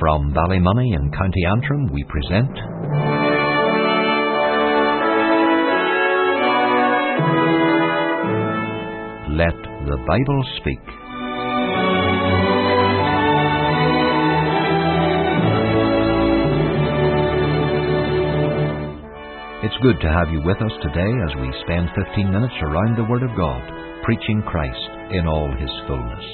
From Ballymoney in County Antrim we present Let the Bible Speak. It's good to have you with us today as we spend 15 minutes around the Word of God, preaching Christ in all His fullness.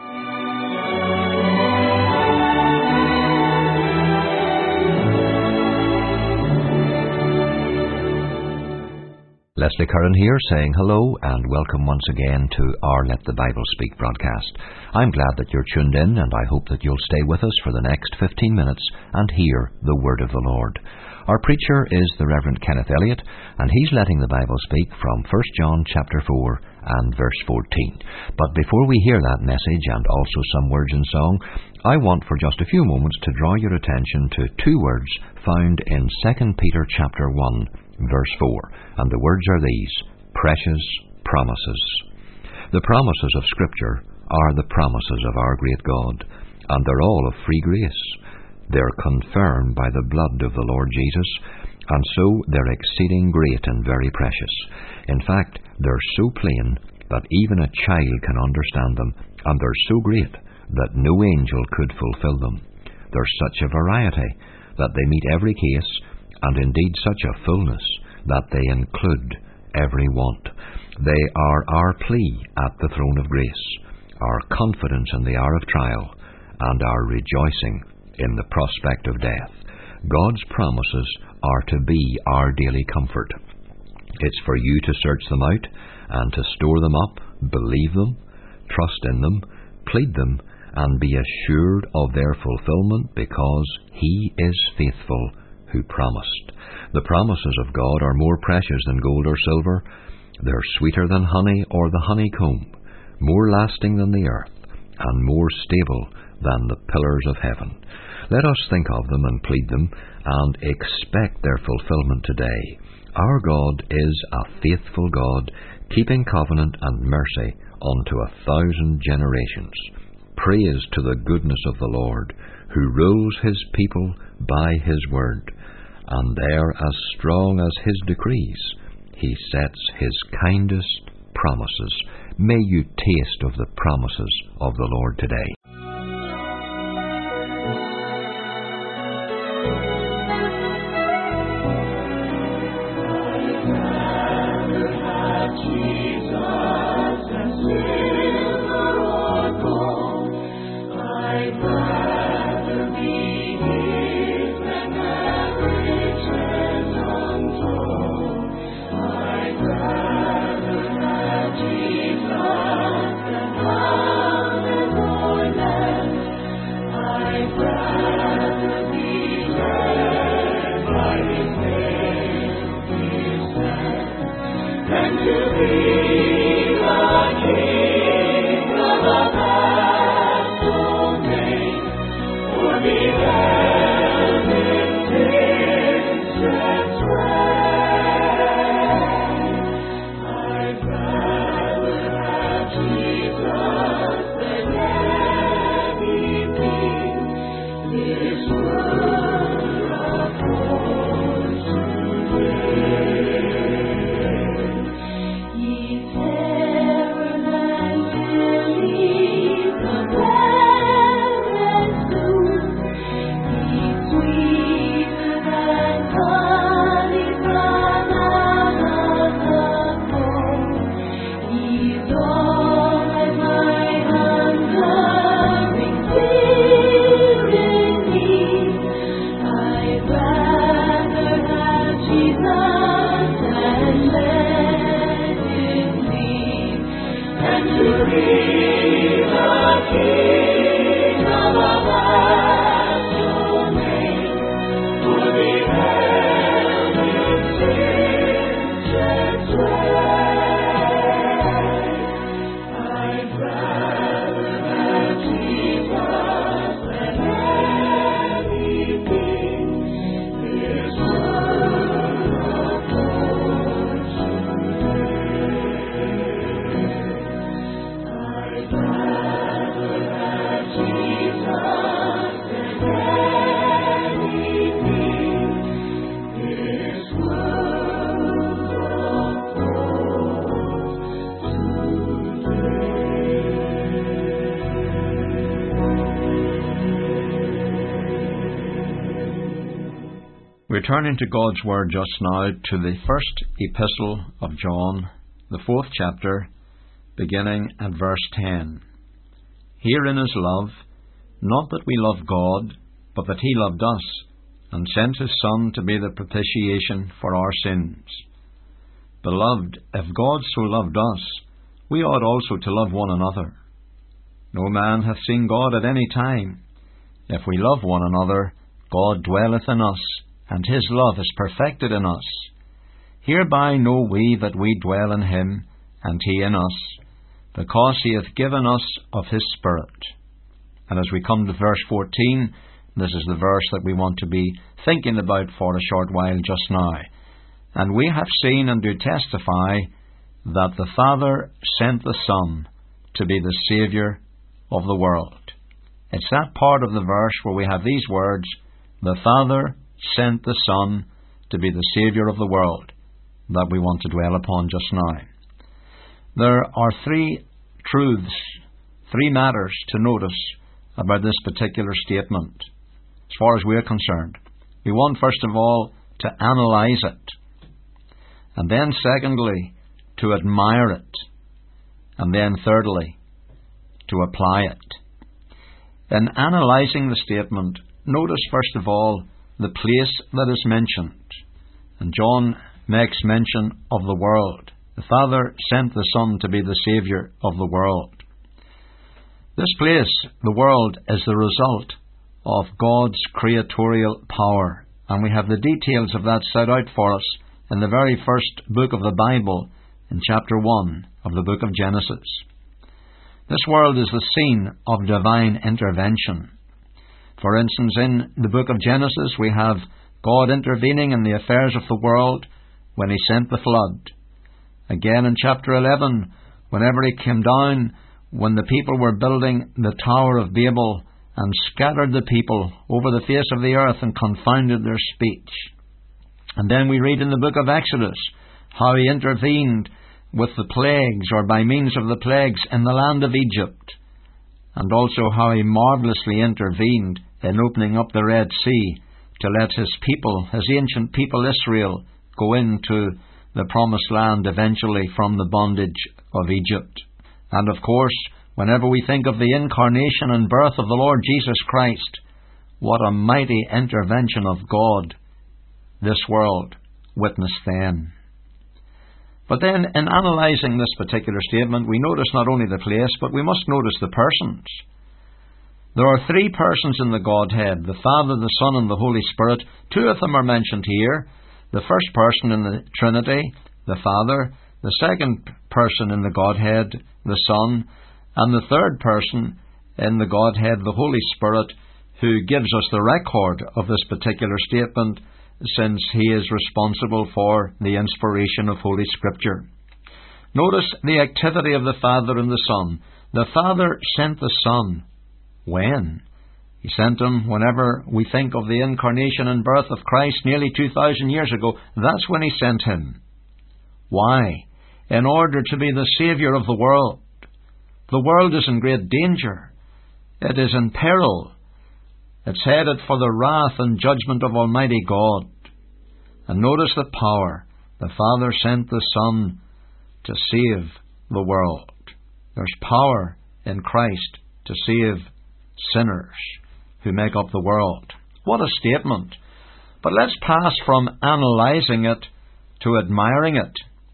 Leslie Curran here, saying hello and welcome once again to our Let the Bible Speak broadcast. I'm glad that you're tuned in, and I hope that you'll stay with us for the next 15 minutes and hear the Word of the Lord. Our preacher is the Reverend Kenneth Elliott, and he's letting the Bible speak from 1 John chapter 4 and verse 14. But before we hear that message and also some words in song, I want for just a few moments to draw your attention to two words found in 2 Peter chapter 1 verse 4, and the words are these: precious promises. The promises of Scripture are the promises of our great God, and they're all of free grace. They're confirmed by the blood of the Lord Jesus, and so they're exceeding great and very precious. In fact, they're so plain that even a child can understand them, and they're so great that no angel could fulfill them. There's such a variety that they meet every case, and indeed such a fullness that they include every want. They are our plea at the throne of grace, our confidence in the hour of trial, and our rejoicing in the prospect of death. God's promises are to be our daily comfort. It's for you to search them out and to store them up, believe them, trust in them, plead them, and be assured of their fulfillment, because He is faithful who promised. The promises of God are more precious than gold or silver. They're sweeter than honey or the honeycomb, more lasting than the earth, and more stable than the pillars of heaven. Let us think of them and plead them, and expect their fulfillment today. Our God is a faithful God, keeping covenant and mercy unto 1,000 generations. Praise to the goodness of the Lord, who rules His people by His word, and there, as strong as His decrees, He sets His kindest promises. May you taste of the promises of the Lord today. We're turning to God's Word just now to the first epistle of John, the 4th chapter, beginning at verse 10. Herein is love, not that we love God, but that He loved us, and sent His Son to be the propitiation for our sins. Beloved, if God so loved us, we ought also to love one another. No man hath seen God at any time. If we love one another, God dwelleth in us, and His love is perfected in us. Hereby know we that we dwell in Him, and He in us, because He hath given us of His Spirit. And as we come to verse 14, this is the verse that we want to be thinking about for a short while just now. And we have seen and do testify that the Father sent the Son to be the Saviour of the world. It's that part of the verse where we have these words, the Father sent the Son to be the Saviour of the world, that we want to dwell upon just now. There are three truths, three matters to notice about this particular statement, as far as we're concerned. We want, first of all, to analyse it, and then secondly, to admire it, and then thirdly, to apply it. In analysing the statement, notice first of all the place that is mentioned. And John makes mention of the world. The Father sent the Son to be the Saviour of the world. This place, the world, is the result of God's creatorial power. And we have the details of that set out for us in the very first book of the Bible, in chapter 1 of the book of Genesis. This world is the scene of divine intervention. For instance, in the book of Genesis, we have God intervening in the affairs of the world when He sent the flood. Again in chapter 11, whenever He came down, when the people were building the Tower of Babel and scattered the people over the face of the earth and confounded their speech. And then we read in the book of Exodus how He intervened with the plagues, or by means of the plagues, in the land of Egypt, and also how He marvellously intervened in opening up the Red Sea to let His people, His ancient people Israel, go into the promised land eventually from the bondage of Egypt. And of course, whenever we think of the incarnation and birth of the Lord Jesus Christ, what a mighty intervention of God this world witnessed then. But then, in analysing this particular statement, we notice not only the place, but we must notice the persons. There are three persons in the Godhead, the Father, the Son, and the Holy Spirit. Two of them are mentioned here. The first person in the Trinity, the Father. The second person in the Godhead, the Son. And the third person in the Godhead, the Holy Spirit, who gives us the record of this particular statement, since He is responsible for the inspiration of Holy Scripture. Notice the activity of the Father and the Son. The Father sent the Son. When? He sent Him whenever we think of the incarnation and birth of Christ nearly 2,000 years ago. That's when He sent Him. Why? In order to be the Saviour of the world. The world is in great danger. It is in peril. It's headed for the wrath and judgment of Almighty God. And notice the power. The Father sent the Son to save the world. There's power in Christ to save sinners who make up the world. What a statement. But let's pass from analysing it to admiring it.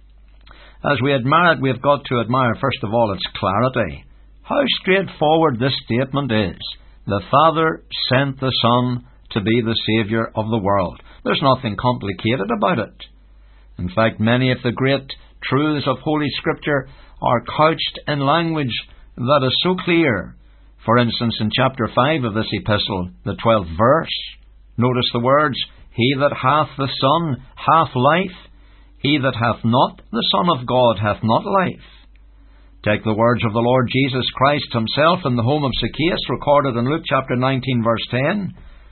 As we admire it, we've got to admire, first of all, its clarity. How straightforward this statement is. The Father sent the Son to be the Saviour of the world. There's nothing complicated about it. In fact, many of the great truths of Holy Scripture are couched in language that is so clear. For instance, in chapter 5 of this epistle, the 12th verse, notice the words, He that hath the Son hath life. He that hath not the Son of God hath not life. Take the words of the Lord Jesus Christ Himself in the home of Zacchaeus, recorded in Luke chapter 19, verse 10.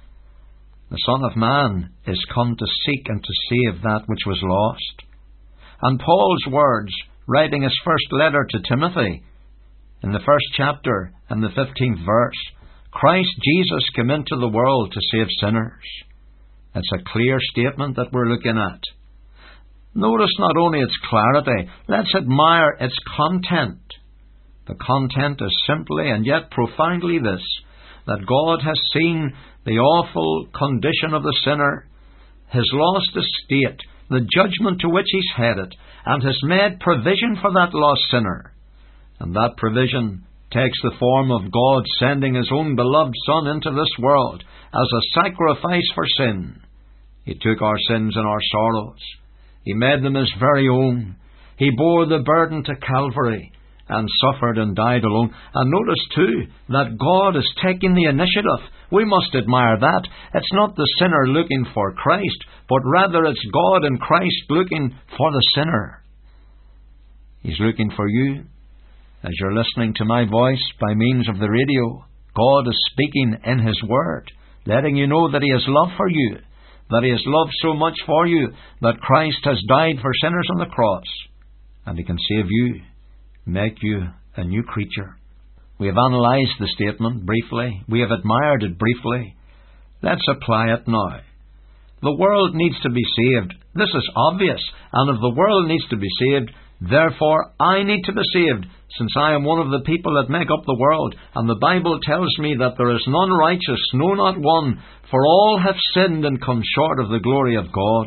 The Son of Man is come to seek and to save that which was lost. And Paul's words, writing his first letter to Timothy, in the first chapter and the 15th verse, Christ Jesus came into the world to save sinners. It's a clear statement that we're looking at. Notice not only its clarity, let's admire its content. The content is simply and yet profoundly this, that God has seen the awful condition of the sinner, his lost estate, the judgment to which he's headed, and has made provision for that lost sinner. And that provision takes the form of God sending His own beloved Son into this world as a sacrifice for sin. He took our sins and our sorrows. He made them His very own. He bore the burden to Calvary and suffered and died alone. And notice too that God is taking the initiative. We must admire that. It's not the sinner looking for Christ, but rather it's God and Christ looking for the sinner. He's looking for you. As you're listening to my voice by means of the radio, God is speaking in His Word, letting you know that He has love for you, that He has loved so much for you, that Christ has died for sinners on the cross, and He can save you, make you a new creature. We have analysed the statement briefly. We have admired it briefly. Let's apply it now. The world needs to be saved. This is obvious. And if the world needs to be saved, therefore I need to be saved, since I am one of the people that make up the world. And the Bible tells me that there is none righteous, no, not one, for all have sinned and come short of the glory of God.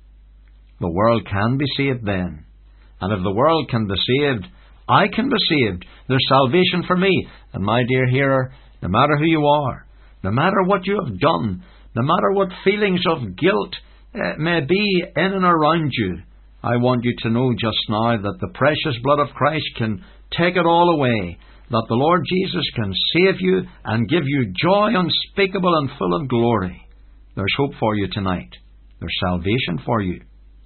The world can be saved then. And if the world can be saved, I can be saved. There's salvation for me. And my dear hearer, no matter who you are, no matter what you have done, no matter what feelings of guilt may be in and around you, I want you to know just now that the precious blood of Christ can take it all away, that the Lord Jesus can save you and give you joy unspeakable and full of glory. There's hope for you tonight. There's salvation for you.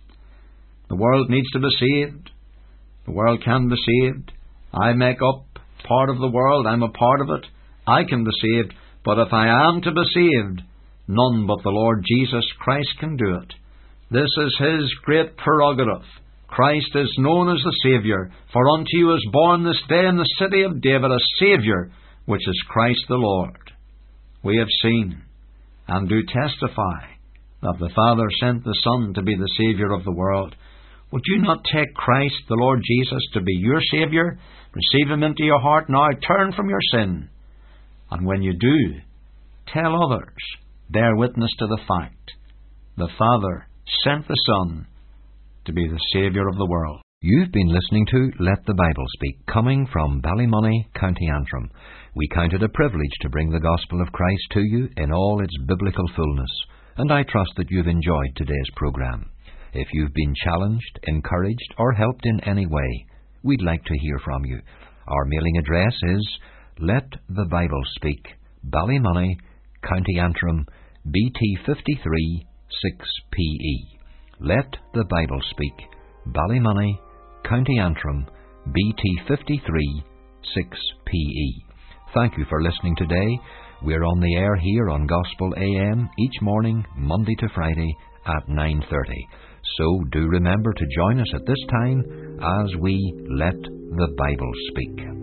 The world needs to be saved. The world can be saved. I make up part of the world. I'm a part of it. I can be saved. But if I am to be saved, none but the Lord Jesus Christ can do it. This is His great prerogative. Christ is known as the Saviour. For unto you is born this day in the city of David a Saviour, which is Christ the Lord. We have seen and do testify that the Father sent the Son to be the Saviour of the world. Would you not take Christ, the Lord Jesus, to be your Saviour? Receive Him into your heart now. Turn from your sin. And when you do, tell others. Bear witness to the fact. The Father sent the Son to be the Saviour of the world. You've been listening to Let the Bible Speak, coming from Ballymoney, County Antrim. We count it a privilege to bring the gospel of Christ to you in all its biblical fullness, and I trust that you've enjoyed today's programme. If you've been challenged, encouraged, or helped in any way, we'd like to hear from you. Our mailing address is Let the Bible Speak, Ballymoney, County Antrim, BT 53 6PE. Let the Bible Speak, Ballymoney, County Antrim, BT 53 6PE. Thank you for listening today. We're on the air here on Gospel AM each morning, Monday to Friday at 9:30. So do remember to join us at this time as we let the Bible speak.